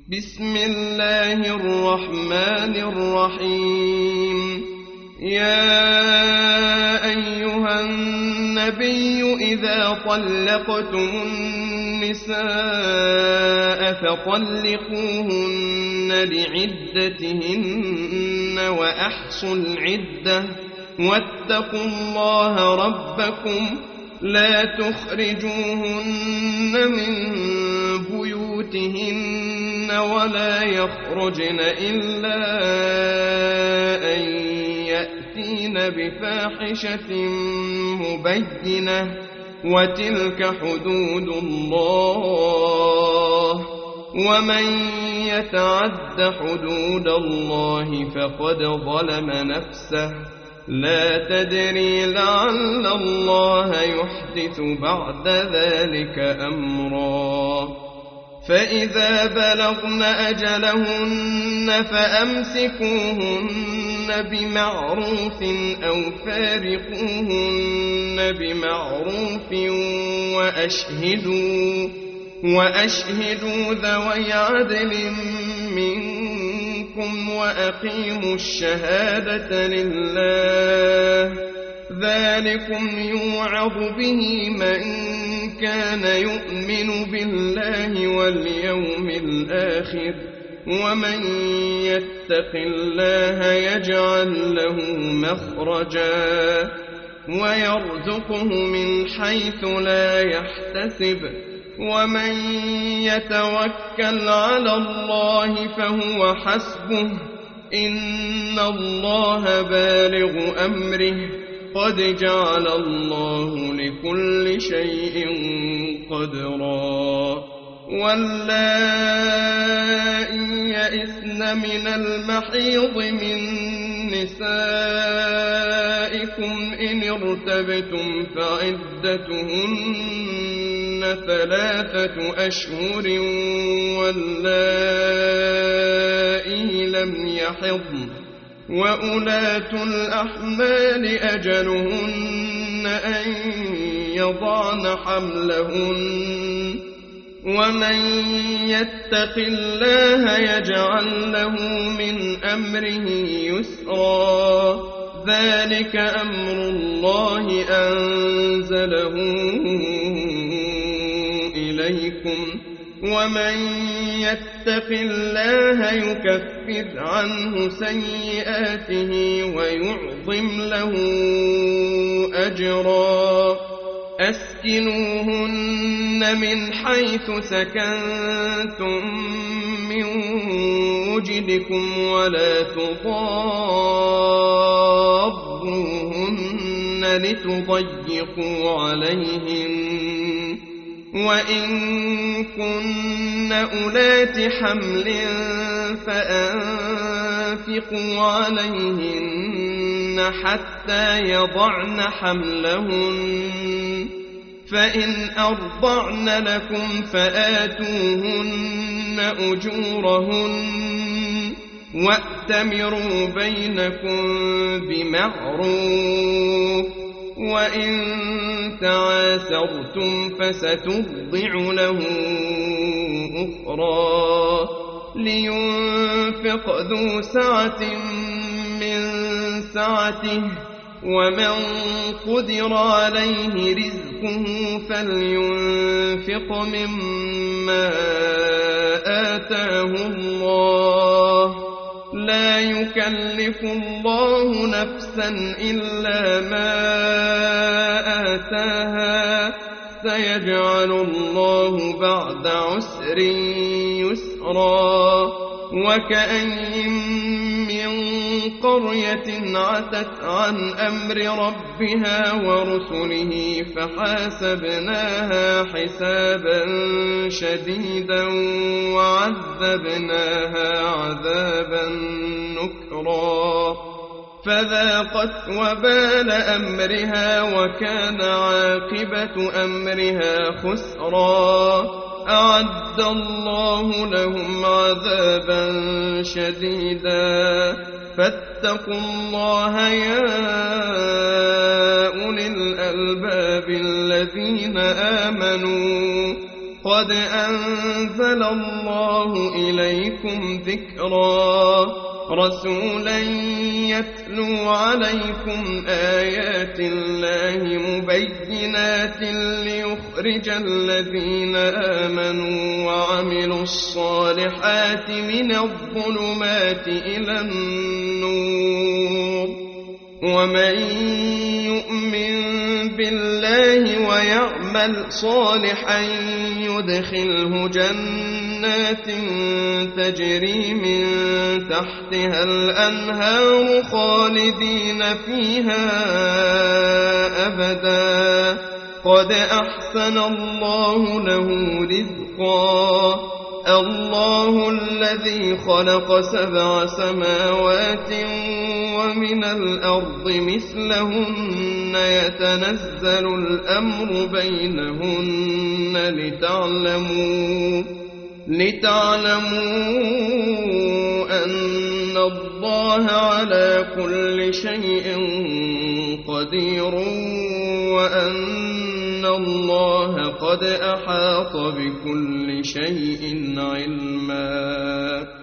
بسم الله الرحمن الرحيم. يا أيها النبي إذا طلقتم النساء فطلقوهن لعدتهن وأحصوا العدة واتقوا الله ربكم لا تخرجوهن من بيوتهن ولا يخرجن إلا أن يأتين بفاحشة مبينة وتلك حدود الله ومن يتعد حدود الله فقد ظلم نفسه لا تدري لعل الله يحدث بعد ذلك أمرا. فإذا بلغن أجلهن فأمسكوهن بمعروف أو فارقوهن بمعروف وأشهدوا ذوي عدل منكم وأقيموا الشهادة لله ذلكم يوعظ به من كان يؤمن بالله واليوم الآخر ومن يتق الله يجعل له مخرجا ويرزقه من حيث لا يحتسب ومن يتوكل على الله فهو حسبه إن الله بالغ أمره قد جعل الله لكل شيء قدرا. واللائي يئسن من المحيض من نسائكم إن ارتبتم فعدتهن 3 أشهر واللائي لم يحضن وأولاة الأحمال أجلهن أن يضعن حملهن ومن يتق الله يجعل له من أمره يسرا ذلك أمر الله أنزله إليكم ومن يتق الله يكفر عنه سيئاته ويعظم له أجرا. أسكنوهن من حيث سكنتم من وجدكم ولا تضاروهن لتضيقوا عليهن وإن كن أولات حمل فأنفقوا عليهن حتى يضعن حملهن فإن أرضعن لكم فآتوهن أجورهن وأتمروا بينكم بمعروف وإن تعاثرتم فسترضع له أخرى لينفق ذو سعة من سعته ومن قدر عليه رزقه فلينفق مما آتاه الله لا يكلف الله نفسا إلا ما آتاها سيجعل الله بعد عسر يسرا. وكأين من قرية عتت عن أمر ربها ورسله فحاسبناها حسابا شديدا وعذبناها عذابا نكرا فذاقت وبال أمرها وكان عاقبة أمرها خسرا. أعد الله لهم عذابا شديدا فاتقوا الله يا أولي الألباب الذين آمنوا قد أنزل الله إليكم ذكرا رسولا يتلو عليكم آيات الله مبينات ليخرج الذين آمنوا وعملوا الصالحات من الظلمات إلى النور ومن يؤمن بالله ويعمل صالحا يدخله جنات تجري من تحتها الأنهار خالدين فيها أبدا قد أحسن الله له رزقا الله الذي خلق 7 سماوات ومن الأرض مثلهن يتنزل الأمر بينهن لتعلموا أن الله على كل شيء قدير وأن الله قد أحاط بكل شيء علما